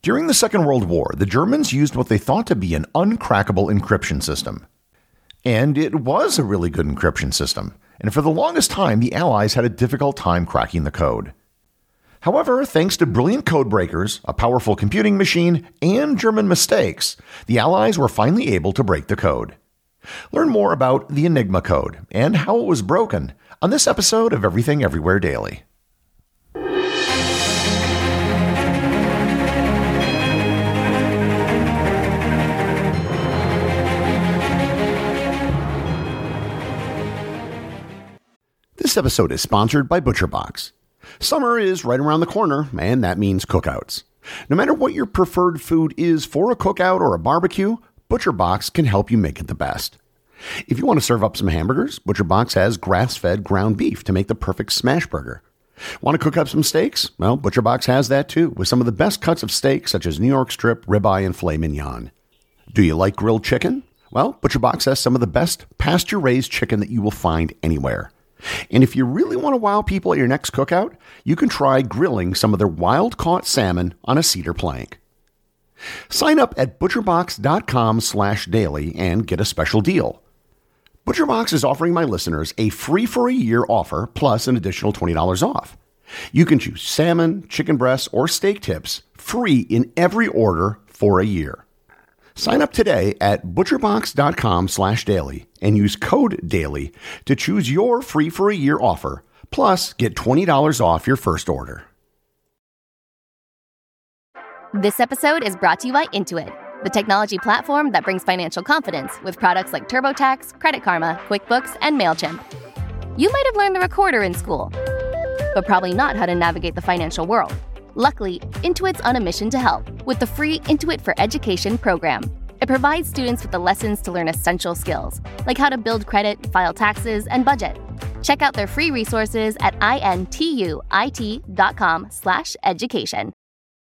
During the Second World War, the Germans used what they thought to be an uncrackable encryption system. And it was a really good encryption system, and for the longest time, the Allies had a difficult time cracking the code. However, thanks to brilliant code breakers, a powerful computing machine, and German mistakes, the Allies were finally able to break the code. Learn more about the Enigma code and how it was broken on this episode of Everything Everywhere Daily. This episode is sponsored by ButcherBox. Summer is right around the corner, and that means cookouts. No matter what your preferred food is for a cookout or a barbecue, ButcherBox can help you make it the best. If you want to serve up some hamburgers, ButcherBox has grass-fed ground beef to make the perfect smash burger. Want to cook up some steaks? Well, ButcherBox has that too, with some of the best cuts of steak such as New York strip, ribeye, and filet mignon. Do you like grilled chicken? Well, ButcherBox has some of the best pasture-raised chicken that you will find anywhere. And if you really want to wow people at your next cookout, you can try grilling some of their wild-caught salmon on a cedar plank. Sign up at butcherbox.com/daily and get a special deal. ButcherBox is offering my listeners a free-for-a-year offer plus an additional $20 off. You can choose salmon, chicken breasts, or steak tips free in every order for a year. Sign up today at butcherbox.com/daily and use code DAILY to choose your free-for-a-year offer, plus get $20 off your first order. This episode is brought to you by Intuit, the technology platform that brings financial confidence with products like TurboTax, Credit Karma, QuickBooks, and MailChimp. You might have learned the recorder in school, but probably not how to navigate the financial world. Luckily, Intuit's on a mission to help with the free Intuit for Education program. It provides students with the lessons to learn essential skills, like how to build credit, file taxes, and budget. Check out their free resources at intuit.com/education.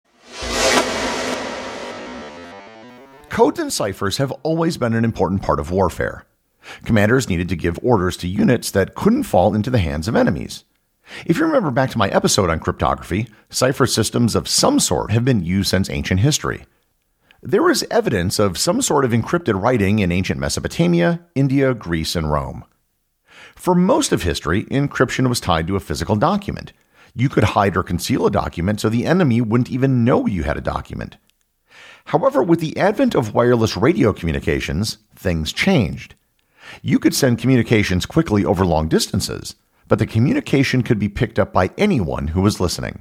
Codes and ciphers have always been an important part of warfare. Commanders needed to give orders to units that couldn't fall into the hands of enemies. If you remember back to my episode on cryptography, cipher systems of some sort have been used since ancient history. There is evidence of some sort of encrypted writing in ancient Mesopotamia, India, Greece, and Rome. For most of history, encryption was tied to a physical document. You could hide or conceal a document so the enemy wouldn't even know you had a document. However, with the advent of wireless radio communications, things changed. You could send communications quickly over long distances, but the communication could be picked up by anyone who was listening.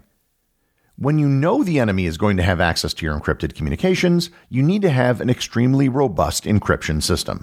When you know the enemy is going to have access to your encrypted communications, you need to have an extremely robust encryption system.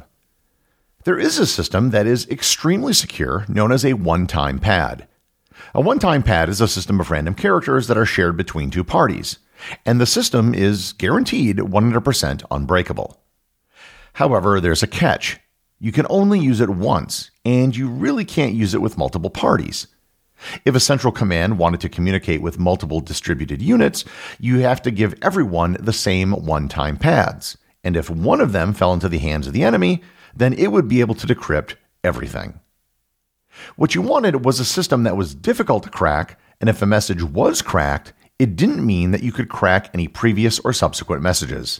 There is a system that is extremely secure known as a one-time pad. A one-time pad is a system of random characters that are shared between two parties, and the system is guaranteed 100% unbreakable. However, there's a catch. You can only use it once, and you really can't use it with multiple parties. If a central command wanted to communicate with multiple distributed units, you have to give everyone the same one-time pads, and if one of them fell into the hands of the enemy, then it would be able to decrypt everything. What you wanted was a system that was difficult to crack, and if a message was cracked, it didn't mean that you could crack any previous or subsequent messages.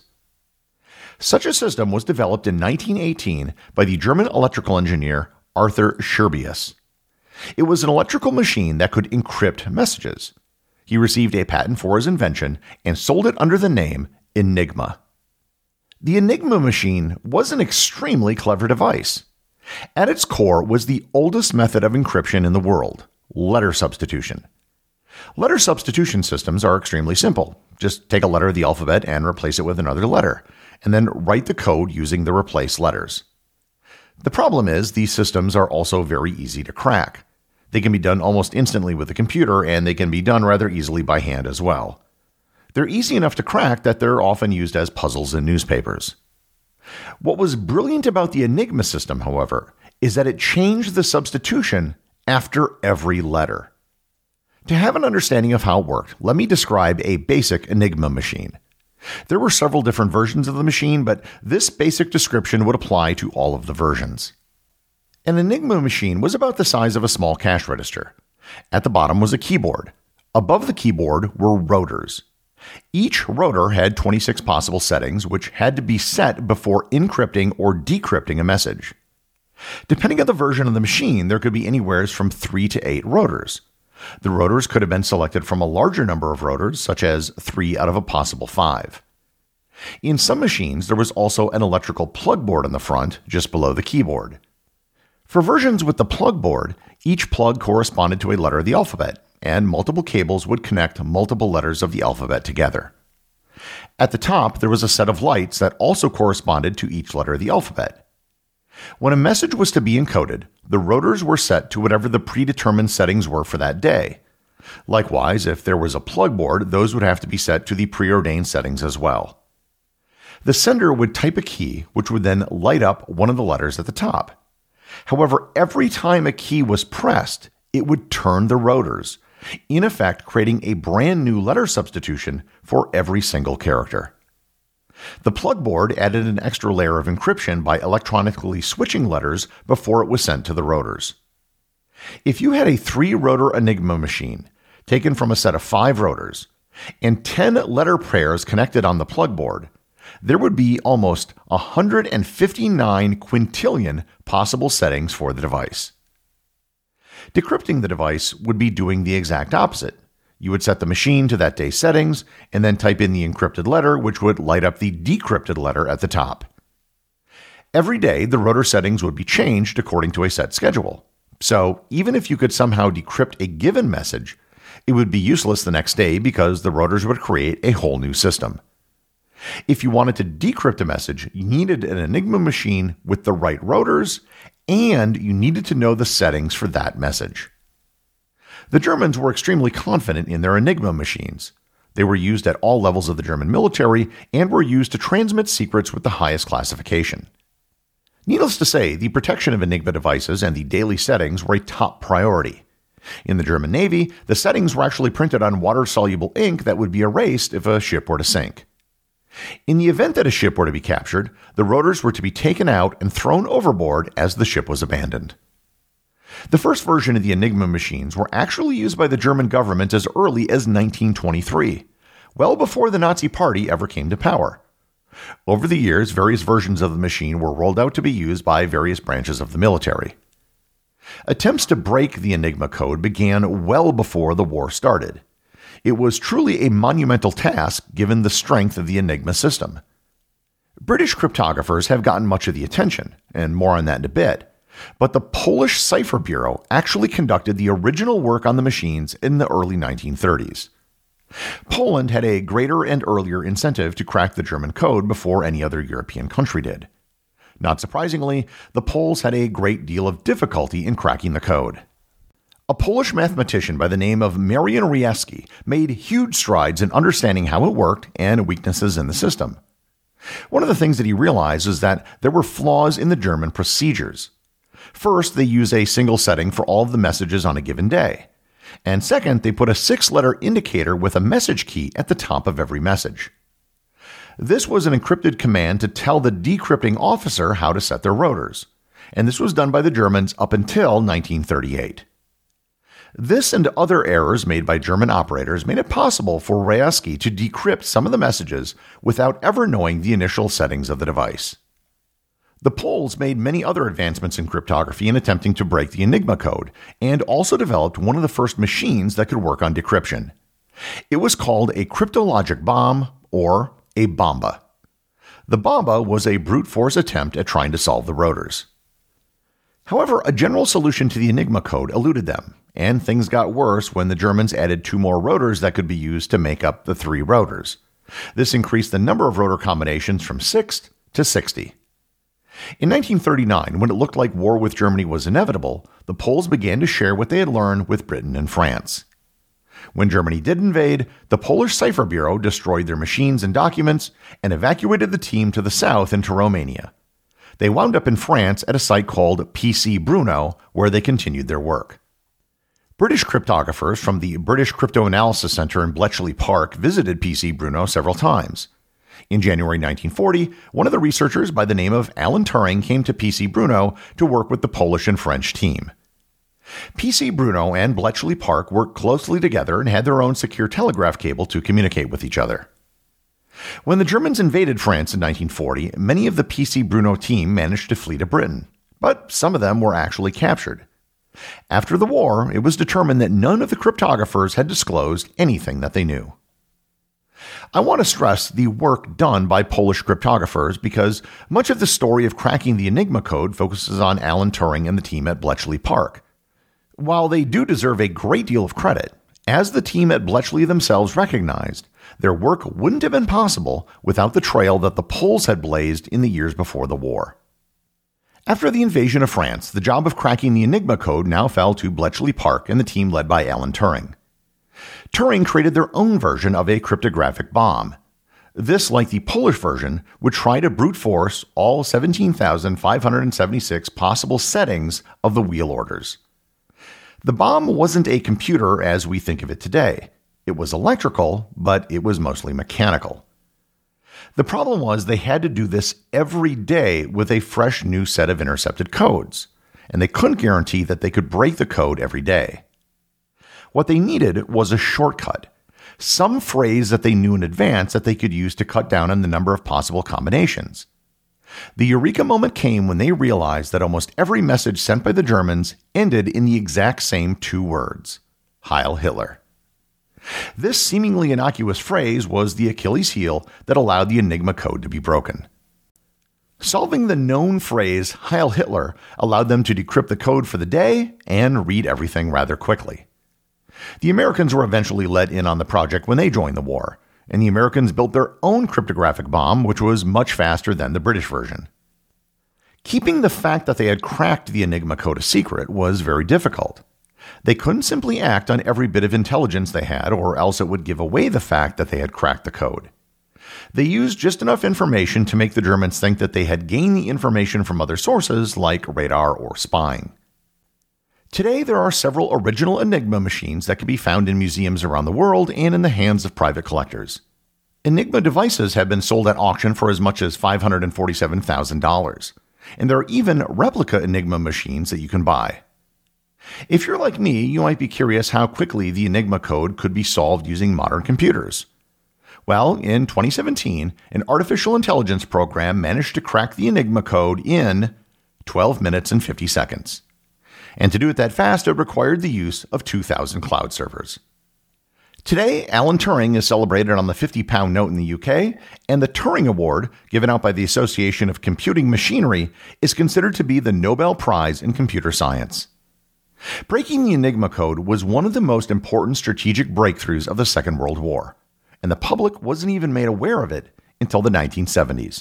Such a system was developed in 1918 by the German electrical engineer Arthur Scherbius. It was an electrical machine that could encrypt messages. He received a patent for his invention and sold it under the name Enigma. The Enigma machine was an extremely clever device. At its core was the oldest method of encryption in the world, letter substitution. Letter substitution systems are extremely simple. Just take a letter of the alphabet and replace it with another letter, and then write the code using the replaced letters. The problem is these systems are also very easy to crack. They can be done almost instantly with a computer, and they can be done rather easily by hand as well. They're easy enough to crack that they're often used as puzzles in newspapers. What was brilliant about the Enigma system, however, is that it changed the substitution after every letter. To have an understanding of how it worked, let me describe a basic Enigma machine. There were several different versions of the machine, but this basic description would apply to all of the versions. An Enigma machine was about the size of a small cash register. At the bottom was a keyboard. Above the keyboard were rotors. Each rotor had 26 possible settings, which had to be set before encrypting or decrypting a message. Depending on the version of the machine, there could be anywhere from 3 to 8 rotors. The rotors could have been selected from a larger number of rotors, such as 3 out of a possible 5. In some machines, there was also an electrical plug board on the front, just below the keyboard. For versions with the plug board, each plug corresponded to a letter of the alphabet, and multiple cables would connect multiple letters of the alphabet together. At the top, there was a set of lights that also corresponded to each letter of the alphabet. When a message was to be encoded, the rotors were set to whatever the predetermined settings were for that day. Likewise, if there was a plug board, those would have to be set to the preordained settings as well. The sender would type a key, which would then light up one of the letters at the top. However, every time a key was pressed, it would turn the rotors, in effect creating a brand new letter substitution for every single character. The plug board added an extra layer of encryption by electronically switching letters before it was sent to the rotors. If you had a 3-rotor Enigma machine, taken from a set of 5 rotors, and 10 letter pairs connected on the plug board, there would be almost 159 quintillion possible settings for the device. Decrypting the device would be doing the exact opposite. You would set the machine to that day's settings and then type in the encrypted letter, which would light up the decrypted letter at the top. Every day, the rotor settings would be changed according to a set schedule. So even if you could somehow decrypt a given message, it would be useless the next day because the rotors would create a whole new system. If you wanted to decrypt a message, you needed an Enigma machine with the right rotors, and you needed to know the settings for that message. The Germans were extremely confident in their Enigma machines. They were used at all levels of the German military and were used to transmit secrets with the highest classification. Needless to say, the protection of Enigma devices and the daily settings were a top priority. In the German Navy, the settings were actually printed on water-soluble ink that would be erased if a ship were to sink. In the event that a ship were to be captured, the rotors were to be taken out and thrown overboard as the ship was abandoned. The first version of the Enigma machines were actually used by the German government as early as 1923, well before the Nazi Party ever came to power. Over the years, various versions of the machine were rolled out to be used by various branches of the military. Attempts to break the Enigma code began well before the war started. It was truly a monumental task given the strength of the Enigma system. British cryptographers have gotten much of the attention, and more on that in a bit, but the Polish Cipher Bureau actually conducted the original work on the machines in the early 1930s. Poland had a greater and earlier incentive to crack the German code before any other European country did. Not surprisingly, the Poles had a great deal of difficulty in cracking the code. A Polish mathematician by the name of Marian Rejewski made huge strides in understanding how it worked and weaknesses in the system. One of the things that he realized is that there were flaws in the German procedures. First, they use a single setting for all of the messages on a given day. And second, they put a 6-letter indicator with a message key at the top of every message. This was an encrypted command to tell the decrypting officer how to set their rotors, and this was done by the Germans up until 1938. This and other errors made by German operators made it possible for Rejewski to decrypt some of the messages without ever knowing the initial settings of the device. The Poles made many other advancements in cryptography in attempting to break the Enigma code, and also developed one of the first machines that could work on decryption. It was called a cryptologic bomb, or a bomba. The bomba was a brute force attempt at trying to solve the rotors. However, a general solution to the Enigma code eluded them, and things got worse when the Germans added 2 more rotors that could be used to make up the 3 rotors. This increased the number of rotor combinations from 6 to 60. In 1939, when it looked like war with Germany was inevitable, the Poles began to share what they had learned with Britain and France. When Germany did invade, the Polish Cipher Bureau destroyed their machines and documents and evacuated the team to the south into Romania. They wound up in France at a site called PC Bruno, where they continued their work. British cryptographers from the British Cryptanalysis Center in Bletchley Park visited PC Bruno several times. In January 1940, one of the researchers by the name of Alan Turing came to PC Bruno to work with the Polish and French team. P.C. Bruno and Bletchley Park worked closely together and had their own secure telegraph cable to communicate with each other. When the Germans invaded France in 1940, many of the P.C. Bruno team managed to flee to Britain, but some of them were actually captured. After the war, it was determined that none of the cryptographers had disclosed anything that they knew. I want to stress the work done by Polish cryptographers because much of the story of cracking the Enigma code focuses on Alan Turing and the team at Bletchley Park. While they do deserve a great deal of credit, as the team at Bletchley themselves recognized, their work wouldn't have been possible without the trail that the Poles had blazed in the years before the war. After the invasion of France, the job of cracking the Enigma code now fell to Bletchley Park and the team led by Alan Turing. Turing created their own version of a cryptographic bomb. This, like the Polish version, would try to brute force all 17,576 possible settings of the wheel orders. The bomb wasn't a computer as we think of it today. It was electrical, but it was mostly mechanical. The problem was they had to do this every day with a fresh new set of intercepted codes, and they couldn't guarantee that they could break the code every day. What they needed was a shortcut, some phrase that they knew in advance that they could use to cut down on the number of possible combinations. The eureka moment came when they realized that almost every message sent by the Germans ended in the exact same two words, Heil Hitler. This seemingly innocuous phrase was the Achilles heel that allowed the Enigma code to be broken. Solving the known phrase Heil Hitler allowed them to decrypt the code for the day and read everything rather quickly. The Americans were eventually let in on the project when they joined the war, and the Americans built their own cryptographic bomb, which was much faster than the British version. Keeping the fact that they had cracked the Enigma code a secret was very difficult. They couldn't simply act on every bit of intelligence they had, or else it would give away the fact that they had cracked the code. They used just enough information to make the Germans think that they had gained the information from other sources like radar or spying. Today, there are several original Enigma machines that can be found in museums around the world and in the hands of private collectors. Enigma devices have been sold at auction for as much as $547,000, and there are even replica Enigma machines that you can buy. If you're like me, you might be curious how quickly the Enigma code could be solved using modern computers. Well, in 2017, an artificial intelligence program managed to crack the Enigma code in 12 minutes and 50 seconds. And to do it that fast, it required the use of 2,000 cloud servers. Today, Alan Turing is celebrated on the £50 note in the UK, and the Turing Award, given out by the Association of Computing Machinery, is considered to be the Nobel Prize in computer science. Breaking the Enigma code was one of the most important strategic breakthroughs of the Second World War, and the public wasn't even made aware of it until the 1970s.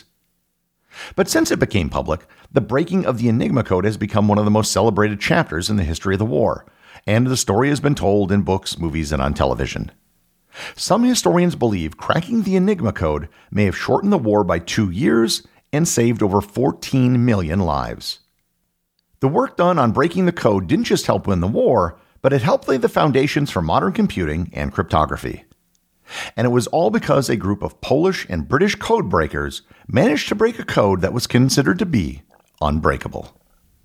But since it became public, the breaking of the Enigma code has become one of the most celebrated chapters in the history of the war, and the story has been told in books, movies, and on television. Some historians believe cracking the Enigma code may have shortened the war by 2 years and saved over 14 million lives. The work done on breaking the code didn't just help win the war, but it helped lay the foundations for modern computing and cryptography. And it was all because a group of Polish and British code breakers managed to break a code that was considered to be unbreakable.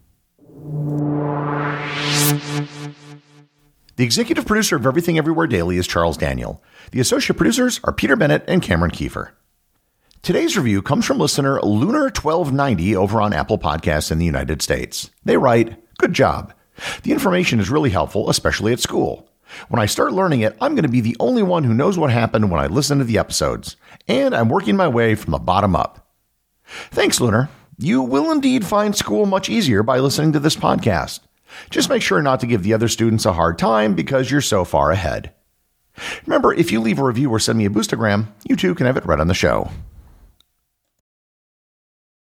The executive producer of Everything Everywhere Daily is Charles Daniel. The associate producers are Peter Bennett and Cameron Kiefer. Today's review comes from listener Lunar1290 over on Apple Podcasts in the United States. They write, "Good job. The information is really helpful, especially at school. When I start learning it, I'm going to be the only one who knows what happened when I listen to the episodes, and I'm working my way from the bottom up." Thanks, Lunar. You will indeed find school much easier by listening to this podcast. Just make sure not to give the other students a hard time because you're so far ahead. Remember, if you leave a review or send me a boostagram, you too can have it read on the show.